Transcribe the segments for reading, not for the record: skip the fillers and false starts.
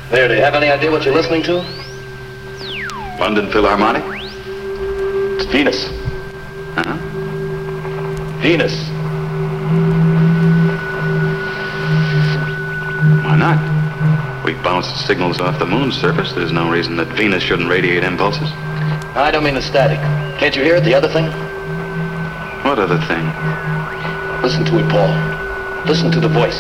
There, do you have any idea what you're listening to? London Philharmonic? It's Venus. Huh? Venus. Why not? We bounce signals off the moon's surface. There's no reason that Venus shouldn't radiate impulses. I don't mean the static. Can't you hear it, the other thing? What other thing? Listen to it, Paul. Listen to the voice.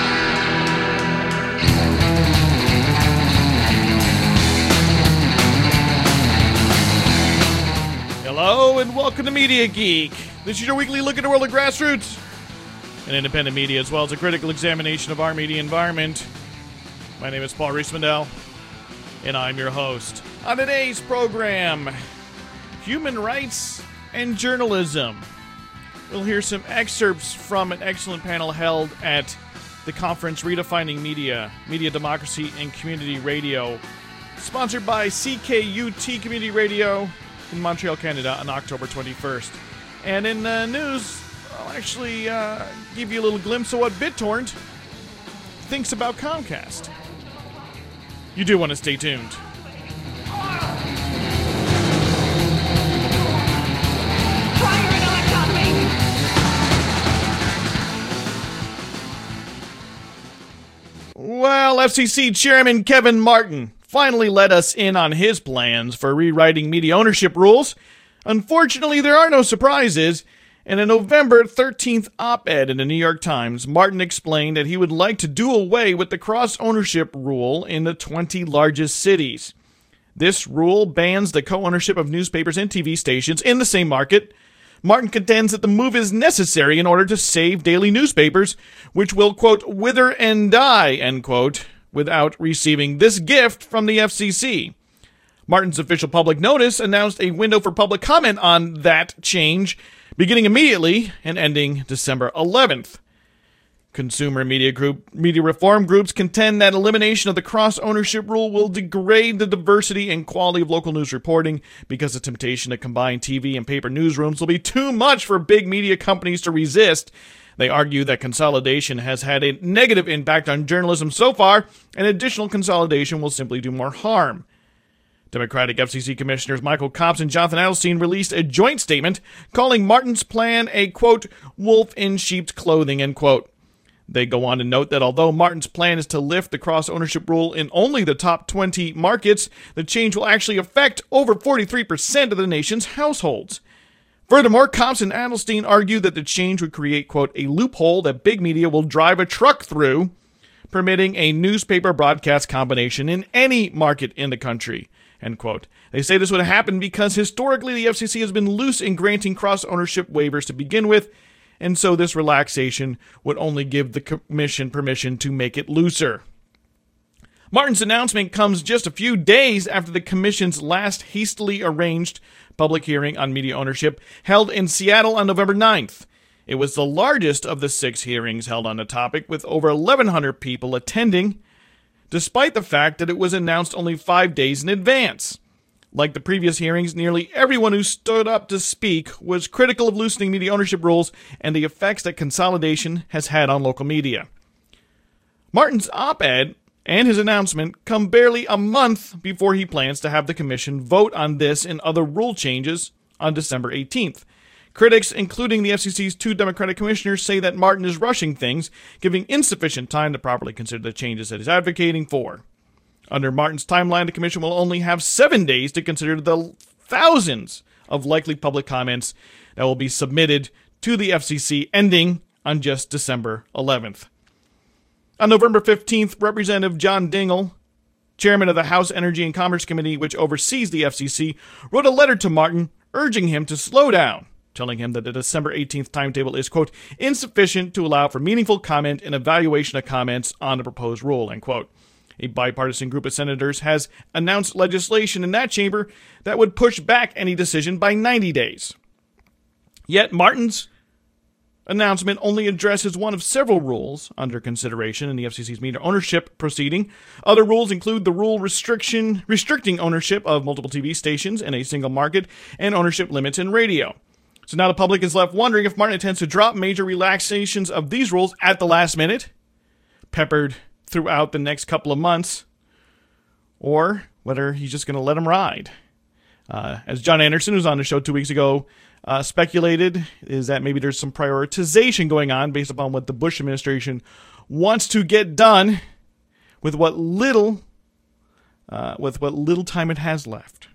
Hello and welcome to Media Geek. This is your weekly look at the world of grassroots and independent media, as well as a critical examination of our media environment. My name is Paul Riismandel, and I'm your host. On today's program, human rights and journalism. We'll hear some excerpts from an excellent panel held at the conference Redefining Media, Media Democracy and Community Radio, sponsored by CKUT Community Radio in Montreal, Canada on October 21st. And in news, I'll actually give you a little glimpse of what BitTorrent thinks about Comcast. You do want to stay tuned. Well, FCC Chairman Kevin Martin finally let us in on his plans for rewriting media ownership rules. Unfortunately, there are no surprises. In a November 13th op-ed in the New York Times, Martin explained that he would like to do away with the cross-ownership rule in the 20 largest cities. This rule bans the co-ownership of newspapers and TV stations in the same market. Martin contends that the move is necessary in order to save daily newspapers, which will, quote, wither and die, end quote, without receiving this gift from the FCC. Martin's official public notice announced a window for public comment on that change, beginning immediately and ending December 11th. Consumer media reform groups contend that elimination of the cross-ownership rule will degrade the diversity and quality of local news reporting because the temptation to combine TV and paper newsrooms will be too much for big media companies to resist. They argue that consolidation has had a negative impact on journalism so far, and additional consolidation will simply do more harm. Democratic FCC Commissioners Michael Copps and Jonathan Adelstein released a joint statement calling Martin's plan a, quote, wolf in sheep's clothing, end quote. They go on to note that although Martin's plan is to lift the cross-ownership rule in only the top 20 markets, the change will actually affect over 43% of the nation's households. Furthermore, Copps and Adelstein argue that the change would create, quote, a loophole that big media will drive a truck through, permitting a newspaper broadcast combination in any market in the country, end quote. They say this would happen because historically the FCC has been loose in granting cross-ownership waivers to begin with, and so this relaxation would only give the commission permission to make it looser. Martin's announcement comes just a few days after the commission's last hastily arranged public hearing on media ownership held in Seattle on November 9th. It was the largest of the 6 hearings held on the topic, with over 1,100 people attending, despite the fact that it was announced only 5 days in advance. Like the previous hearings, nearly everyone who stood up to speak was critical of loosening media ownership rules and the effects that consolidation has had on local media. Martin's op-ed and his announcement come barely a month before he plans to have the commission vote on this and other rule changes on December 18th. Critics, including the FCC's 2 Democratic commissioners, say that Martin is rushing things, giving insufficient time to properly consider the changes that he's advocating for. Under Martin's timeline, the commission will only have 7 days to consider the thousands of likely public comments that will be submitted to the FCC, ending on just December 11th. On November 15th, Representative John Dingell, chairman of the House Energy and Commerce Committee, which oversees the FCC, wrote a letter to Martin urging him to slow down, telling him that the December 18th timetable is, quote, insufficient to allow for meaningful comment and evaluation of comments on the proposed rule, end quote. A bipartisan group of senators has announced legislation in that chamber that would push back any decision by 90 days. Yet Martin's announcement only addresses one of several rules under consideration in the FCC's media ownership proceeding. Other rules include the rule restricting ownership of multiple TV stations in a single market and ownership limits in radio. So now the public is left wondering if Martin intends to drop major relaxations of these rules at the last minute, peppered throughout the next couple of months, or whether he's just going to let them ride. As John Anderson, who was on the show 2 weeks ago, speculated, is that maybe there's some prioritization going on based upon what the Bush administration wants to get done with what little time it has left.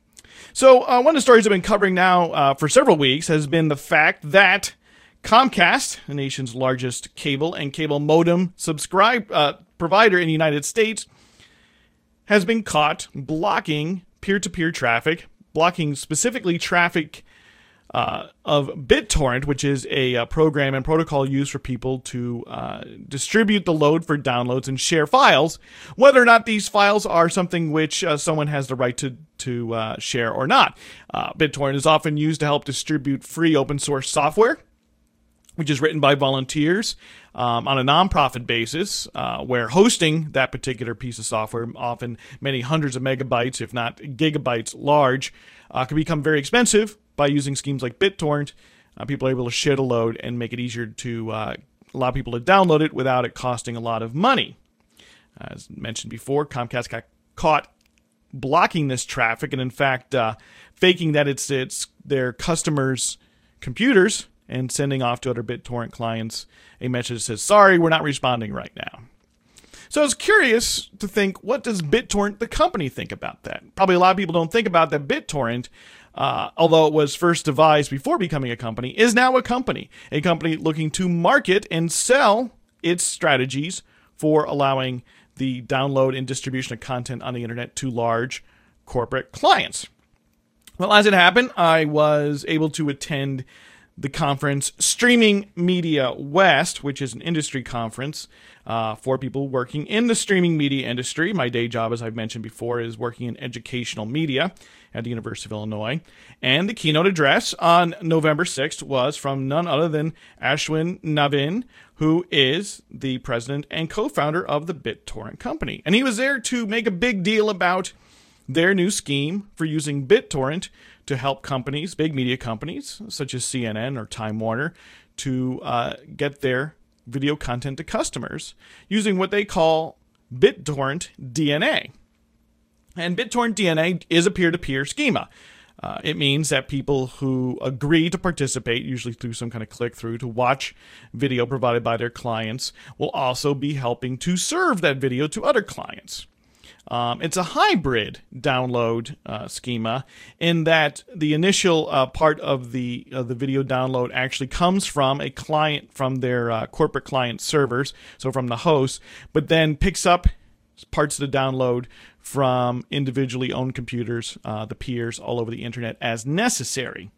So one of the stories I've been covering now for several weeks has been the fact that Comcast, the nation's largest cable and cable modem provider in the United States, has been caught blocking peer-to-peer traffic, blocking specifically traffic of BitTorrent, which is a program and protocol used for people to distribute the load for downloads and share files, whether or not these files are something which someone has the right to share or not. BitTorrent is often used to help distribute free open source software, which is written by volunteers on a nonprofit basis, where hosting that particular piece of software, often many hundreds of megabytes, if not gigabytes large, can become very expensive. By using schemes like BitTorrent, people are able to share the load and make it easier to allow people to download it without it costing a lot of money. As mentioned before, Comcast got caught blocking this traffic and, in fact, faking that it's their customers' computers and sending off to other BitTorrent clients a message that says, "Sorry, we're not responding right now." So I was curious to think, what does BitTorrent, the company, think about that? Probably a lot of people don't think about that BitTorrent, although it was first devised before becoming a company, is now a company looking to market and sell its strategies for allowing the download and distribution of content on the internet to large corporate clients. Well, as it happened, I was able to attend the conference Streaming Media West, which is an industry conference for people working in the streaming media industry. My day job, as I've mentioned before, is working in educational media at the University of Illinois. And the keynote address on November 6th was from none other than Ashwin Navin, who is the president and co-founder of the BitTorrent company. And he was there to make a big deal about their new scheme for using BitTorrent to help companies, big media companies, such as CNN or Time Warner, to get their video content to customers using what they call BitTorrent DNA. And BitTorrent DNA is a peer-to-peer schema. It means that people who agree to participate, usually through some kind of click-through, to watch video provided by their clients, will also be helping to serve that video to other clients. It's a hybrid download schema in that the initial part of the video download actually comes from a client, from their corporate client servers, so from the host, but then picks up parts of the download from individually owned computers, the peers all over the internet as necessary.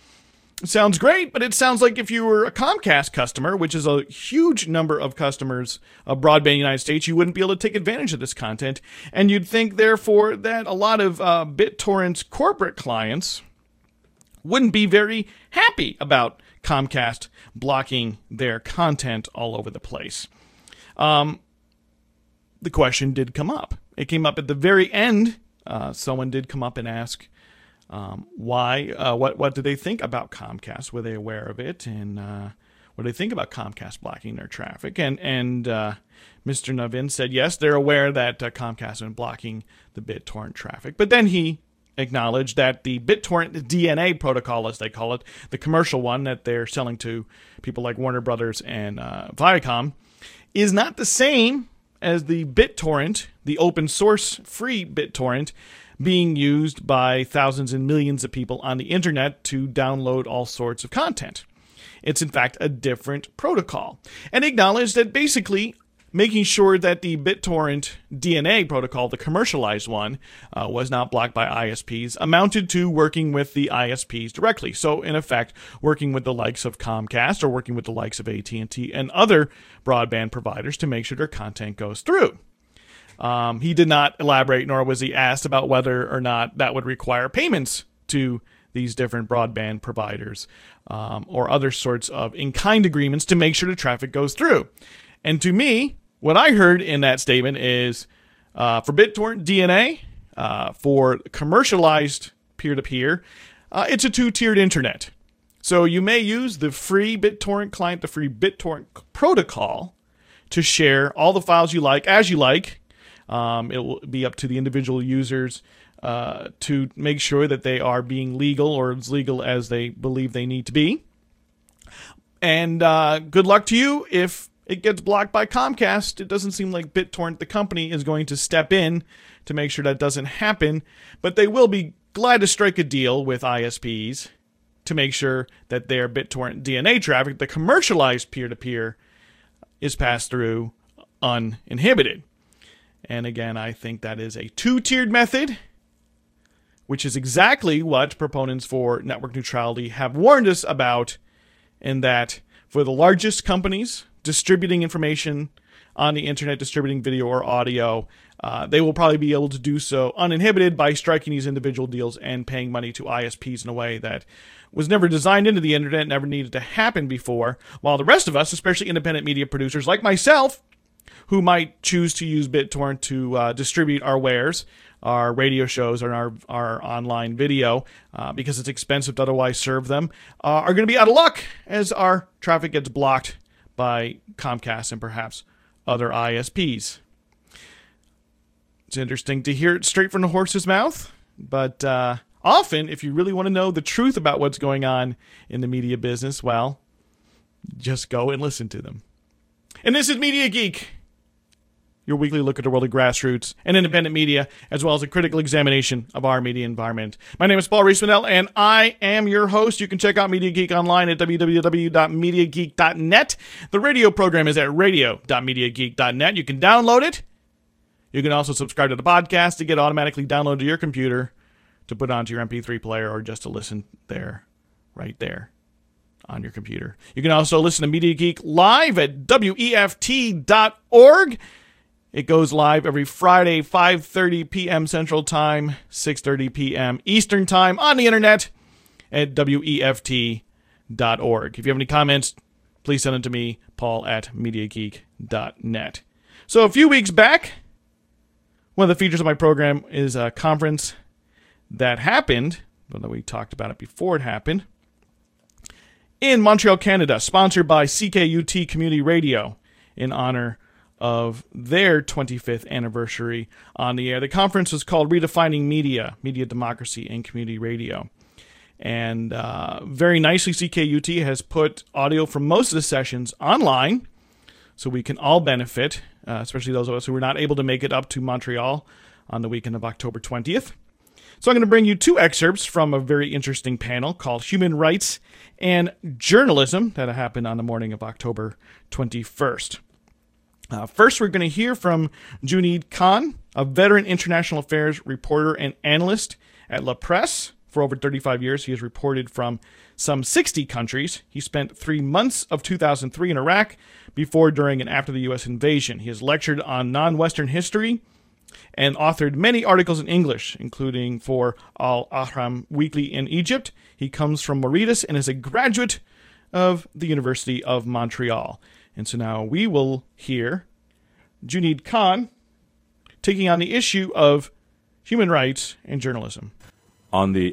It sounds great, but it sounds like if you were a Comcast customer, which is a huge number of customers of broadband in the United States, you wouldn't be able to take advantage of this content. And you'd think, therefore, that a lot of BitTorrent's corporate clients wouldn't be very happy about Comcast blocking their content all over the place. The question did come up. It came up at the very end. Someone did come up and ask, why? What do they think about Comcast? Were they aware of it? And what do they think about Comcast blocking their traffic? And Mr. Navin said, yes, they're aware that Comcast has been blocking the BitTorrent traffic. But then he acknowledged that the BitTorrent DNA protocol, as they call it, the commercial one that they're selling to people like Warner Brothers and Viacom, is not the same as the BitTorrent, the open source free BitTorrent, being used by thousands and millions of people on the internet to download all sorts of content. It's in fact a different protocol. And acknowledged that basically making sure that the BitTorrent DNA protocol, the commercialized one, was not blocked by ISPs, amounted to working with the ISPs directly. So in effect, working with the likes of Comcast or working with the likes of AT&T and other broadband providers to make sure their content goes through. He did not elaborate, nor was he asked about whether or not that would require payments to these different broadband providers or other sorts of in-kind agreements to make sure the traffic goes through. And to me, what I heard in that statement is for BitTorrent DNA, for commercialized peer-to-peer, it's a two-tiered internet. So you may use the free BitTorrent client, the free BitTorrent protocol, to share all the files you like, as you like, It will be up to the individual users to make sure that they are being legal, or as legal as they believe they need to be. And good luck to you if it gets blocked by Comcast. It doesn't seem like BitTorrent, the company, is going to step in to make sure that doesn't happen, but they will be glad to strike a deal with ISPs to make sure that their BitTorrent DNA traffic, the commercialized peer-to-peer, is passed through uninhibited. And again, I think that is a two-tiered method, which is exactly what proponents for network neutrality have warned us about, in that for the largest companies distributing information on the internet, distributing video or audio, they will probably be able to do so uninhibited by striking these individual deals and paying money to ISPs in a way that was never designed into the internet, never needed to happen before, while the rest of us, especially independent media producers like myself, who might choose to use BitTorrent to distribute our wares, our radio shows, and our online video, because it's expensive to otherwise serve them, are going to be out of luck as our traffic gets blocked by Comcast and perhaps other ISPs. It's interesting to hear it straight from the horse's mouth, but often, if you really want to know the truth about what's going on in the media business, well, just go and listen to them. And this is Media Geek, your weekly look at the world of grassroots and independent media, as well as a critical examination of our media environment. My name is Paul Rees-Manel, and I am your host. You can check out Media Geek online at www.mediageek.net. The radio program is at radio.mediageek.net. You can download it. You can also subscribe to the podcast to get automatically downloaded to your computer to put onto your MP3 player, or just to listen there, right there on your computer. You can also listen to Media Geek live at WEFT.org. It goes live every Friday, 5:30 p.m. Central Time, 6:30 p.m. Eastern Time on the internet at WEFT.org. If you have any comments, please send them to me, paul@MediaGeek.net. So a few weeks back, one of the features of my program is a conference that happened, although we talked about it before it happened, in Montreal, Canada, sponsored by CKUT Community Radio in honor of their 25th anniversary on the air. The conference was called Redefining Media, Media Democracy and Community Radio. And very nicely, CKUT has put audio from most of the sessions online, so we can all benefit, especially those of us who were not able to make it up to Montreal on the weekend of October 20th. So I'm going to bring you two excerpts from a very interesting panel called Human Rights and Journalism that happened on the morning of October 21st. First, we're going to hear from Junaid Khan, a veteran international affairs reporter and analyst at La Presse. For over 35 years, he has reported from some 60 countries. He spent 3 months of 2003 in Iraq before, during, and after the U.S. invasion. He has lectured on non-Western history and authored many articles in English, including for Al Ahram Weekly in Egypt. He comes from Mauritius and is a graduate of the University of Montreal. And so now we will hear Junaid Khan taking on the issue of human rights and journalism. On the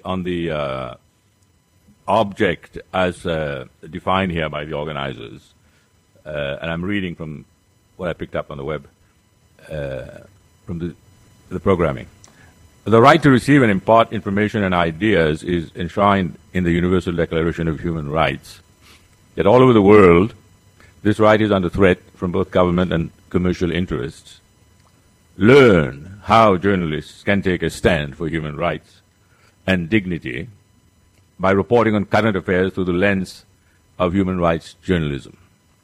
object as defined here by the organizers, and I'm reading from what I picked up on the web from the programming. The right to receive and impart information and ideas is enshrined in the Universal Declaration of Human Rights. Yet all over the world, this right is under threat from both government and commercial interests. Learn how journalists can take a stand for human rights and dignity by reporting on current affairs through the lens of human rights journalism.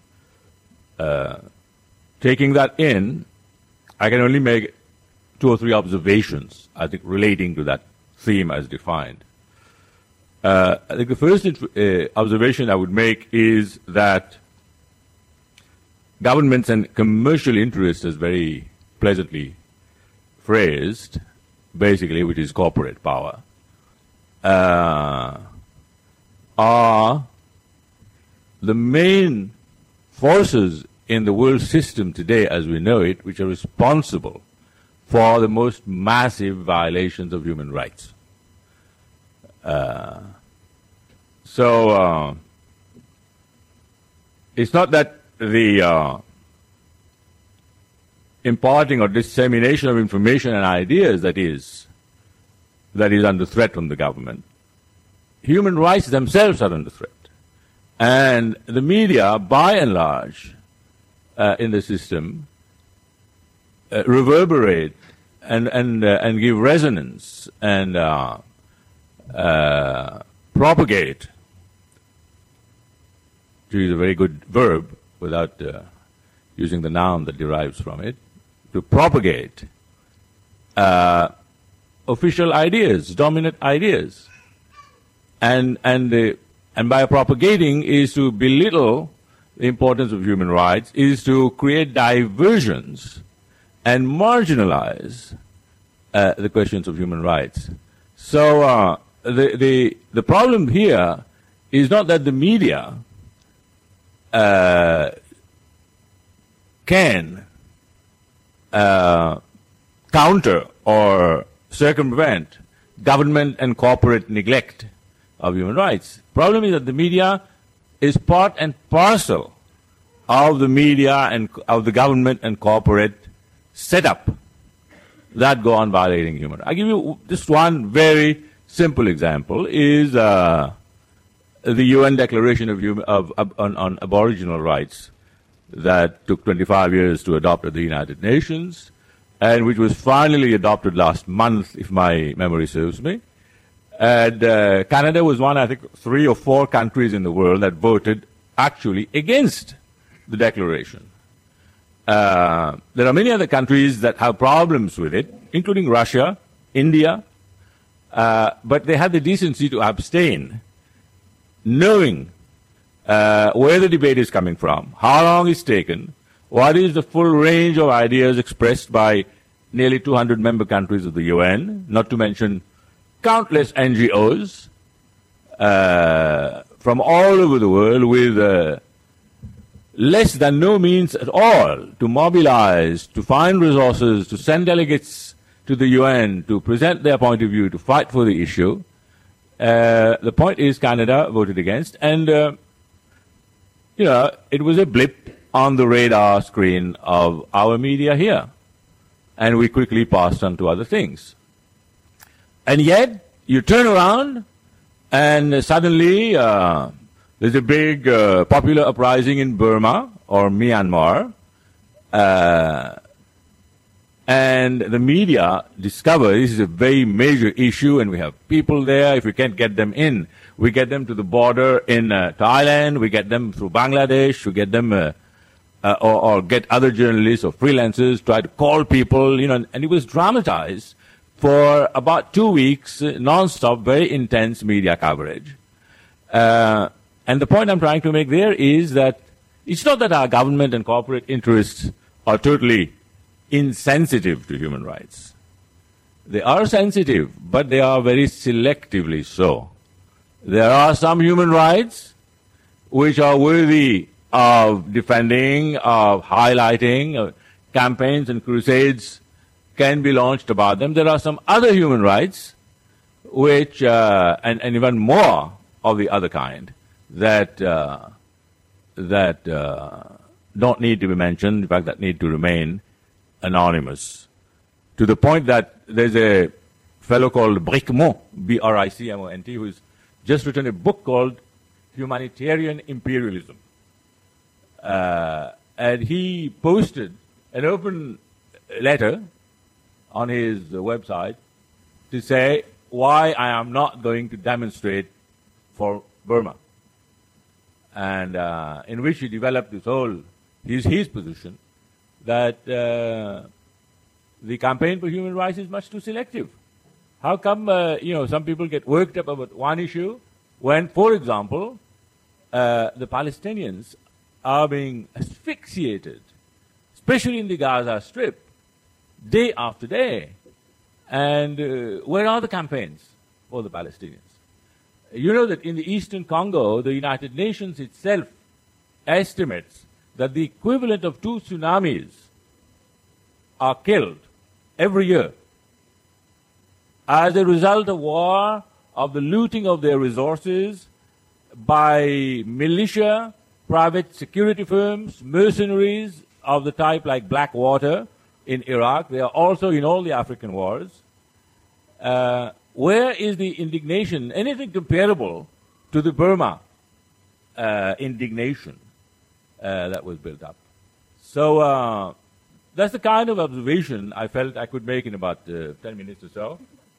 Taking that in, I can only make 2 or 3 observations, I think, relating to that theme as defined. I think the first observation I would make is that governments and commercial interests, as very pleasantly phrased, basically, which is corporate power, are the main forces in the world system today, as we know it, which are responsible for the most massive violations of human rights. So it's not that the imparting or dissemination of information and ideas that is under threat from the government. Human rights themselves are under threat. And the media, by and large, in the system, reverberate and give resonance and propagate, to use a very good verb without using the noun that derives from it, to propagate official ideas, dominant ideas. And by propagating is to belittle the importance of human rights, is to create diversions and marginalize the questions of human rights. So the problem here is not that the media can counter or circumvent government and corporate neglect of human rights. Problem is that the media is part and parcel of the media and of the government and corporate setup that go on violating human rights. I give you just one very simple example is the UN Declaration on Aboriginal Rights that took 25 years to adopt at the United Nations and which was finally adopted last month, if my memory serves me. And Canada was one, I think, 3 or 4 countries in the world that voted actually against the declaration. There are many other countries that have problems with it, including Russia, India, but they had the decency to abstain, knowing where the debate is coming from, how long it's taken, what is the full range of ideas expressed by nearly 200 member countries of the UN, not to mention countless NGOs from all over the world with less than no means at all to mobilize, to find resources, to send delegates to the UN, to present their point of view, to fight for the issue. The point is Canada voted against, and it was a blip on the radar screen of our media here. And we quickly passed on to other things. And yet, you turn around, and suddenly there's a big popular uprising in Burma or Myanmar, and the media discover this is a very major issue, and we have people there. If we can't get them in, we get them to the border in Thailand, we get them through Bangladesh, we get them or get other journalists or freelancers, try to call people, and it was dramatized for about 2 weeks, non-stop, very intense media coverage. And the point I'm trying to make there is that it's not that our government and corporate interests are totally insensitive to human rights. They are sensitive, but they are very selectively so. There are some human rights which are worthy of defending, of highlighting. Campaigns and crusades can be launched about them. There are some other human rights which, and even more of the other kind, that don't need to be mentioned, in fact, that need to remain anonymous. To the point that there's a fellow called Bricmont, B-R-I-C-M-O-N-T, who's just written a book called Humanitarian Imperialism. And he posted an open letter on his website to say why I am not going to demonstrate for Burma. And in which he developed this whole, his position that the campaign for human rights is much too selective. How come, some people get worked up about one issue when, for example, the Palestinians are being asphyxiated, especially in the Gaza Strip, day after day. And where are the campaigns for the Palestinians? You know that in the eastern Congo, the United Nations itself estimates that the equivalent of 2 tsunamis are killed every year as a result of war, of the looting of their resources by militia, private security firms, mercenaries of the type like Blackwater, in Iraq. They are also in all the African wars. Where is the indignation, anything comparable to the Burma indignation that was built up? So that's the kind of observation I felt I could make in about 10 minutes or so.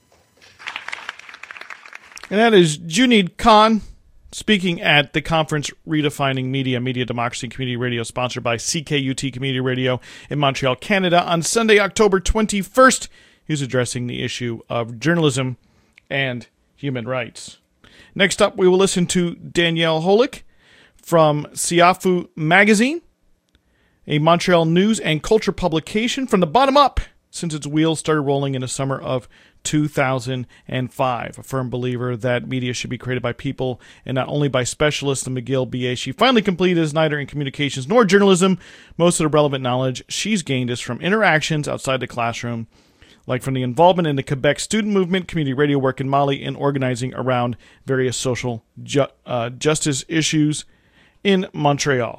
And that is Junaid Khan speaking at the conference Redefining Media, Media Democracy and Community Radio, sponsored by CKUT Community Radio in Montreal, Canada, on Sunday, October 21st. He was addressing the issue of journalism and human rights. Next up, we will listen to Danielle Holick from Siafu Magazine, a Montreal news and culture publication from the bottom up since its wheels started rolling in the summer of 2005. A firm believer that media should be created by people and not only by specialists in McGill BA. She finally completed as neither in communications nor journalism. Most of the relevant knowledge she's gained is from interactions outside the classroom, like from the involvement in the Quebec student movement, community radio work in Mali, and organizing around various social justice issues in Montreal.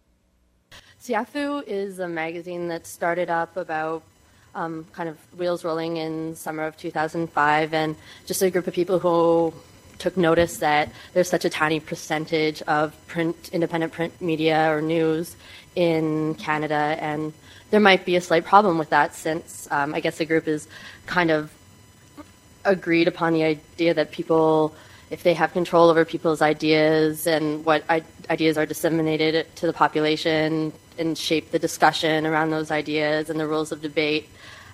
Siafu is a magazine that started up about kind of wheels rolling in summer of 2005, and just a group of people who took notice that there's such a tiny percentage of independent print media or news in Canada, and there might be a slight problem with that since I guess the group is kind of agreed upon the idea that people, if they have control over people's ideas and what ideas are disseminated to the population and shape the discussion around those ideas and the rules of debate,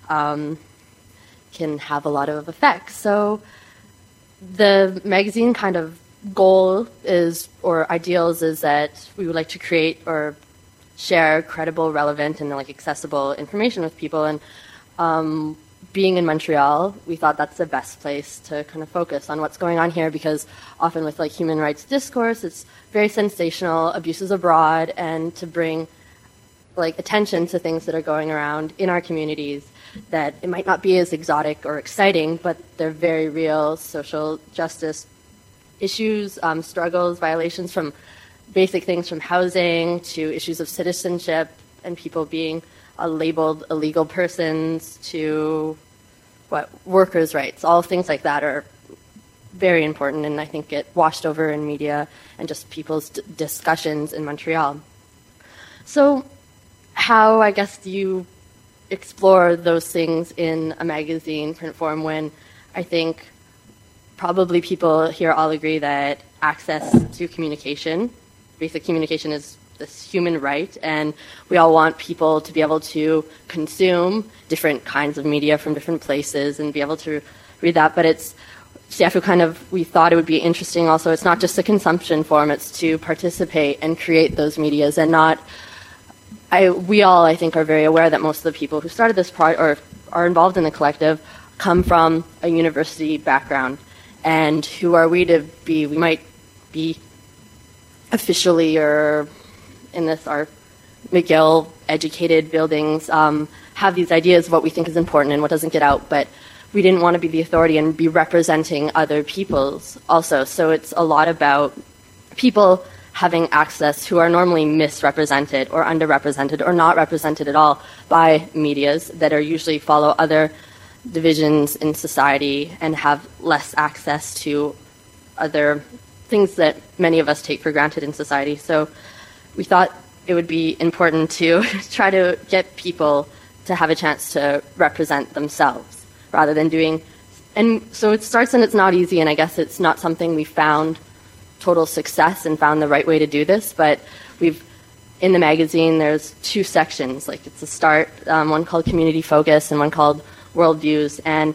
can have a lot of effects. So the magazine kind of goal is, or ideals, is that we would like to create or share credible, relevant, and like accessible information with people. And being in Montreal, we thought that's the best place to kind of focus on what's going on here, because often with like human rights discourse, it's very sensational, abuses abroad, and to bring like attention to things that are going around in our communities that it might not be as exotic or exciting, but they're very real social justice issues, struggles, violations, from basic things from housing to issues of citizenship and people being labeled illegal persons to workers' rights. All things like that are very important, and I think get washed over in media and just people's discussions in Montreal. So how, I guess, do you explore those things in a magazine print form when I think probably people here all agree that access to communication, basic communication, is this human right, and we all want people to be able to consume different kinds of media from different places and be able to read that. But it's Siafu kind of, we thought it would be interesting also, it's not just a consumption form, it's to participate and create those medias, and not, we all, I think, are very aware that most of the people who started this project or are involved in the collective come from a university background. And who are we to be? We might be officially, or in this, our McGill educated buildings, have these ideas of what we think is important and what doesn't get out, but we didn't want to be the authority and be representing other people's also. So it's a lot about people having access who are normally misrepresented or underrepresented or not represented at all by medias that are usually follow other divisions in society and have less access to other things that many of us take for granted in society. So we thought it would be important to try to get people to have a chance to represent themselves rather than doing, and so it starts, and it's not easy, and I guess it's not something we found total success and found the right way to do this, but in the magazine there's two sections, like it's a start, one called Community Focus and one called Worldviews, and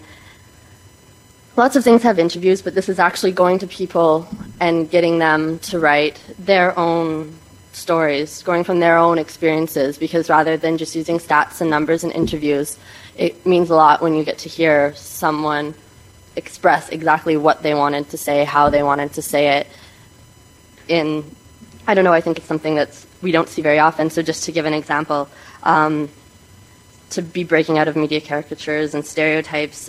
lots of things have interviews, but this is actually going to people and getting them to write their own stories, going from their own experiences, because rather than just using stats and numbers and interviews, it means a lot when you get to hear someone express exactly what they wanted to say, how they wanted to say it. I don't know, I think it's something that we don't see very often. So just to give an example, to be breaking out of media caricatures and stereotypes,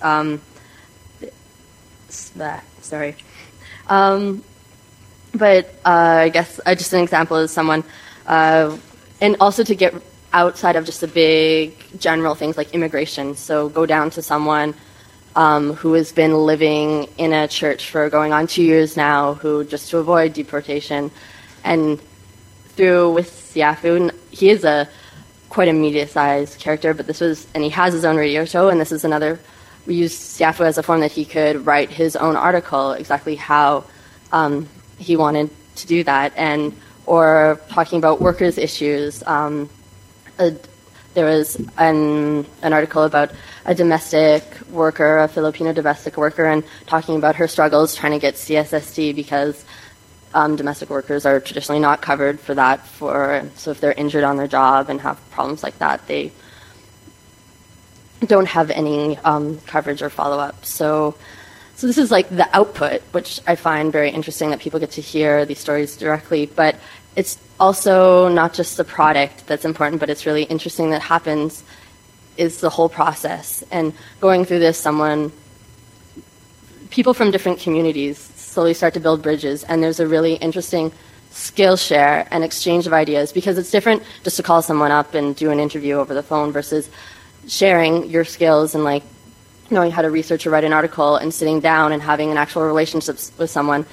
but I guess just an example is someone, and also to get outside of just the big general things like immigration. So go down to someone who has been living in a church for going on 2 years now, who just to avoid deportation, and with Siafu, he is quite a media-sized character, but he has his own radio show, and this is another. We used Siafu as a form that he could write his own article exactly how he wanted to do that, or talking about workers' issues. There was an article about a domestic worker, a Filipino domestic worker, and talking about her struggles trying to get CSSD because domestic workers are traditionally not covered for that. So if they're injured on their job and have problems like that, they don't have any coverage or follow-up. So this is like the output, which I find very interesting that people get to hear these stories directly. But it's also not just the product that's important, but it's really interesting that happens is the whole process. And going through this, people from different communities slowly start to build bridges, and there's a really interesting skill share and exchange of ideas, because it's different just to call someone up and do an interview over the phone versus sharing your skills and like knowing how to research or write an article and sitting down and having an actual relationship with someone,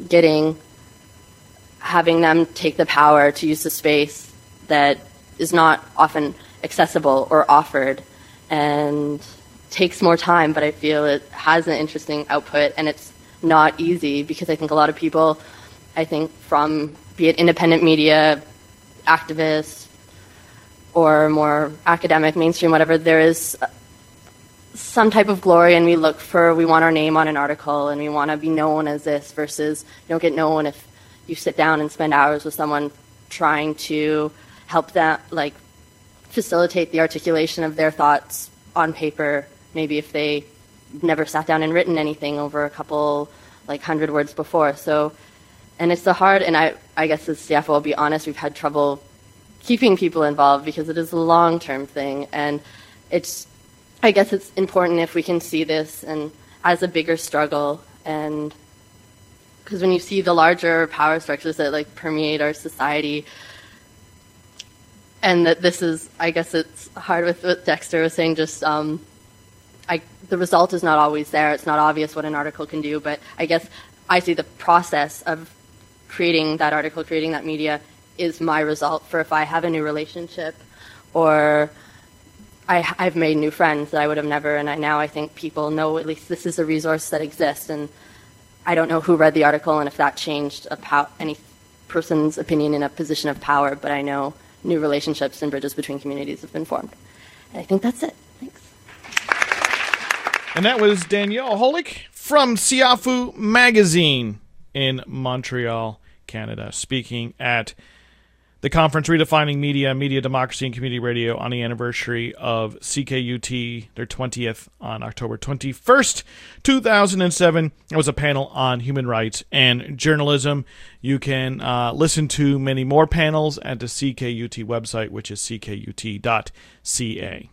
having them take the power to use the space that is not often accessible or offered, and takes more time, but I feel it has an interesting output, and it's not easy because I think a lot of people, from be it independent media, activists, or more academic, mainstream, whatever, there is some type of glory, and we want our name on an article, and we want to be known as this, versus you don't get known if you sit down and spend hours with someone trying to help them, like, facilitate the articulation of their thoughts on paper, maybe if they never sat down and written anything over a couple, 100 words before. So, and it's and I guess as CFO, I'll be honest, we've had trouble keeping people involved because it is a long-term thing, and I guess it's important if we can see this and as a bigger struggle, and because when you see the larger power structures that permeate our society, and that this is, I guess it's hard with what Dexter was saying, just the result is not always there. It's not obvious what an article can do, but I guess I see the process of creating that article, creating that media, is my result for if I have a new relationship, or I've made new friends that I would have never, and now I think people know at least this is a resource that exists, and I don't know who read the article and if that changed any person's opinion in a position of power, but I know new relationships and bridges between communities have been formed. And I think that's it. Thanks. And that was Danielle Holick from Siafu Magazine in Montreal, Canada, speaking at the conference Redefining Media, Media Democracy and Community Radio on the anniversary of CKUT, their 20th on October 21st, 2007. It was a panel on human rights and journalism. You can listen to many more panels at the CKUT website, which is ckut.ca.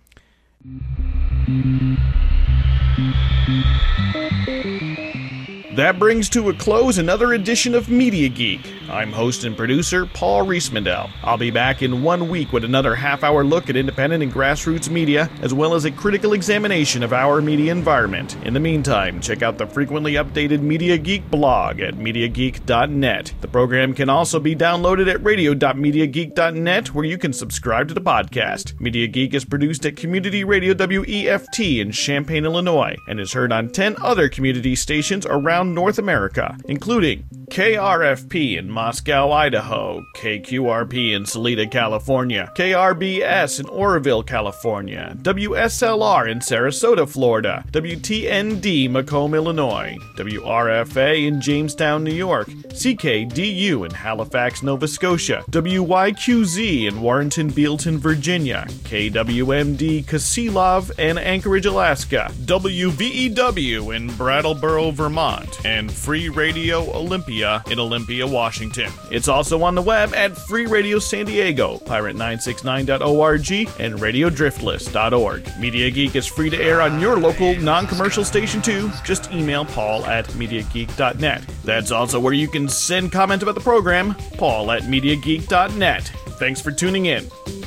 That brings to a close another edition of Media Geek. I'm host and producer Paul Riesmandel. I'll be back in 1 week with another half-hour look at independent and grassroots media, as well as a critical examination of our media environment. In the meantime, check out the frequently updated Media Geek blog at MediaGeek.net. The program can also be downloaded at radio.MediaGeek.net, where you can subscribe to the podcast. Media Geek is produced at Community Radio WEFT in Champaign, Illinois, and is heard on 10 other community stations around North America, including KRFP in Moscow, Idaho, KQRP in Salida, California, KRBS in Oroville, California, WSLR in Sarasota, Florida, WTND Macomb, Illinois, WRFA in Jamestown, New York, CKDU in Halifax, Nova Scotia, WYQZ in Warrenton, Bealton, Virginia, KWMD Kasilov and Anchorage, Alaska, WVEW in Brattleboro, Vermont, and Free Radio Olympia in Olympia, Washington. It's also on the web at Free Radio San Diego, pirate969.org, and radiodriftless.org. Media Geek is free to air on your local non-commercial station too. Just email Paul at MediaGeek.net. That's also where you can send comments about the program, Paul at MediaGeek.net. Thanks for tuning in.